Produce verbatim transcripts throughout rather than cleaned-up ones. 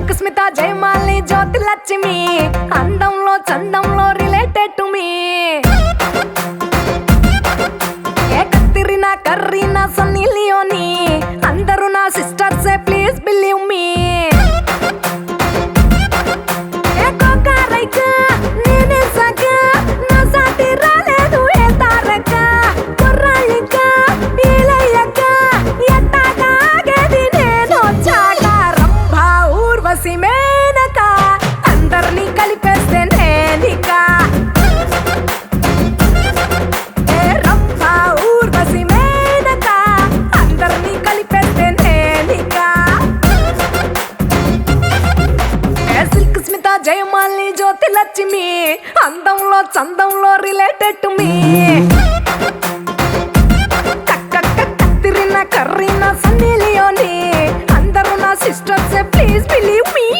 Silk Smitha Jayamali Jyothi Lakshmi అందంలో చందంలో related to me ఏ కత్తిరినా కర్రీనా సన్నీ లియోని అందరూ నా సిస్టర్సే ప్లీజ్ బిలీవ్ మీ ఏ కోకారైక నేనే సగ నా సాటి రాలేదు ఏ తారక కుర్రాళ్ళిక ఈలయ్యక ఎట్టాగాగేది నేను చాక రంభ ఊర్వశి మేనక అందరినీ కలిపేస్తే నేనిక ఏ రంభ ఊర్వశి మేనక అందరినీ కలిపేస్తే నేనిక ఏ సిల్క్ స్మిత జయమాలి జ్యోతి లక్ష్మి అందంలో చందంలో related to me Katrina Kareena Sunny Leone అందరూ నా సిస్టర్స్ ప్లీజ్ బిలీవ్ మీ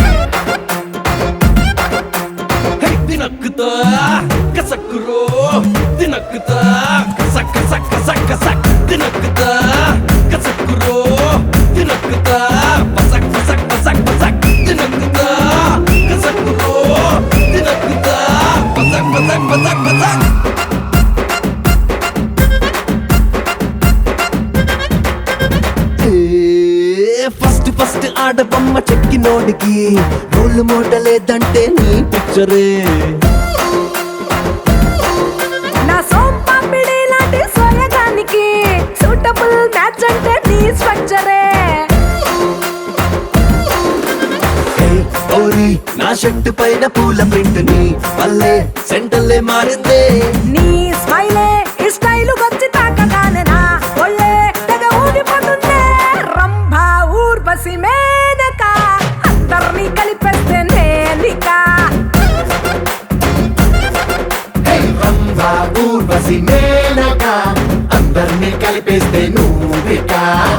తినక్కుతా కసక్కురో తినక్కుతా కసక్ కసక్ కసక్ కసక్ తినక్కుతా కసక్కురో తినక్కుతా పసక్ పసక్ పసక్ పసక్ తినక్కుతా కసక్కురో తినక్కుతా పసక్ పసక్ పసక్ పసక్ ఫస్ట్ ఫస్ట్ ఆడబొమ్మ చెక్కినోడికి రోల్ మోడలేదంటే నీ పిక్చరే నా సోంపాపిడి లాంటి సోయగానికి సూటబుల్ మ్యాచ్ అంటే నీ స్ట్రక్చరే ఓరి నా షర్ట్ పైన పూల ప్రింట్ ని పల్లె సెంటర్లే మారిందే నీ స్మైలే ఈ స్టైలు వచ్చి తాకగానే నా ఒళ్ళే తెగ ఊగిపోతుందే రంభ ఊర్వశి మేనక అందరినీ కలిపేస్తే నేనిక రంభ ఊర్వశి మేనక అందర్నీ కలిపేస్తే నువ్విక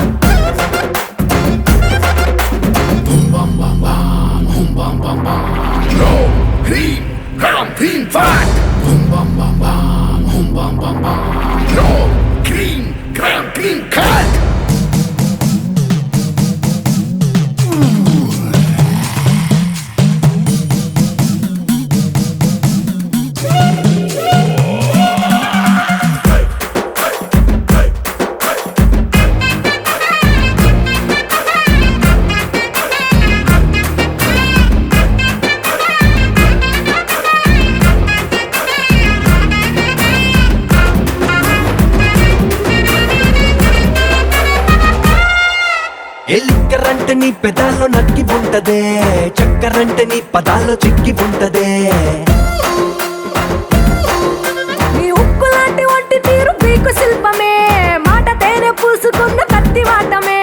Green, gram, green, fat. Boom, bam, bam, bam. Hum, bam, bam, bam. Yo, green, gram, green, cat. ఎలిక్కరంటే నీ పెదాల్లో నక్కి ఉంటదే చక్కరంటే నీ పదాల్లో చిక్కి ఉంటదే నీ ఉక్కు లాంటి ఒంటి తీరు పీకు శిల్పమే మాట తేనె పూసుకున్న కత్తి వాటమే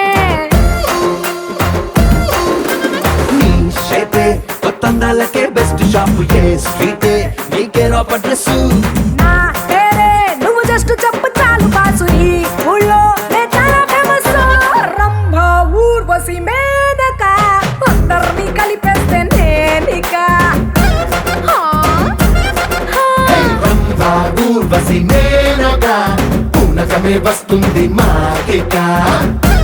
నీ షేపే కొత్త అందాలకే బెస్ట్ షాపు ఏ స్ట్రీటే నీకే రాప డ్రెస్ నా పేరే నువ్వు జస్ట్ చెప్పు చాలు బాసు ఈ ఊళ్ళో నే చాలా ఫేమస్ రంభ ఊర్వశి మేనక అందరినీ కలిపేస్తే నేనిక హా, హా. రంభ ఊర్వశి మేనక పూనకమే వస్తుంది మాకిక